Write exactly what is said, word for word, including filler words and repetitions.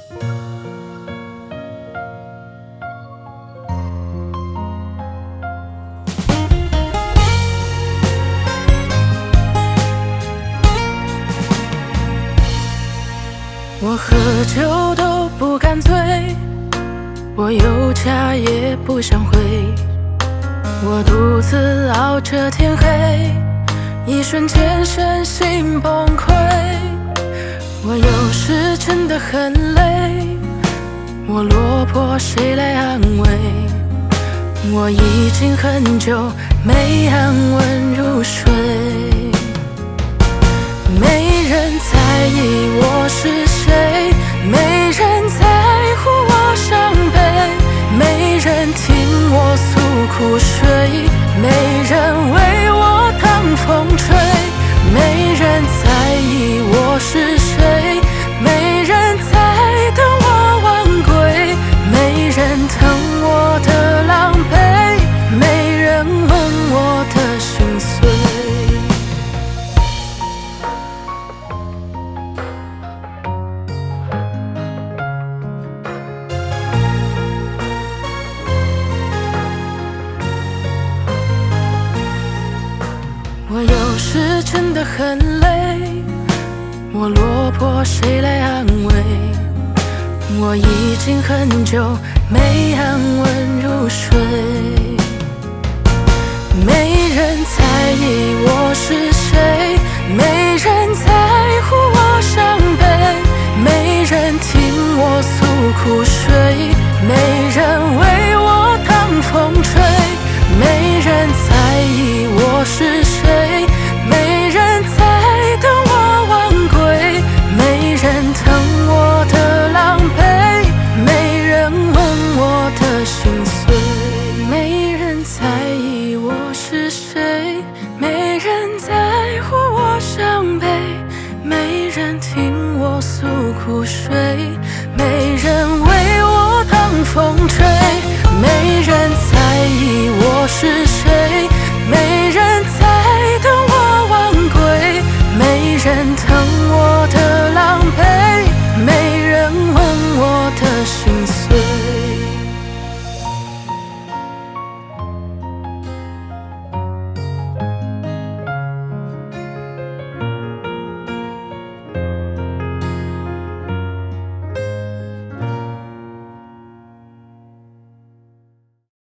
我喝酒都不敢醉，我有家也不想回，我独自熬着天黑，一瞬间身心崩溃。我有时真的很累，我落魄谁来安慰？我已经很久没安稳入睡，没人在意我是谁，没人在乎我伤悲，没人听我诉苦水，没人为我挡风吹，没人在意我是谁，没人在等我晚归，没人疼我的狼狈，没人问我的心碎。我有时真的很累，我落魄谁来安慰？我已经很久没安稳入睡，没人在意我是谁，没人在乎我伤悲，没人听我诉苦水，没人为我挡风吹，没人在意我是谁，没人在等我晚归，没人疼我的狼狈，没人问我的心碎，没人在意我是谁，没人在乎我伤悲，没人听我诉苦水。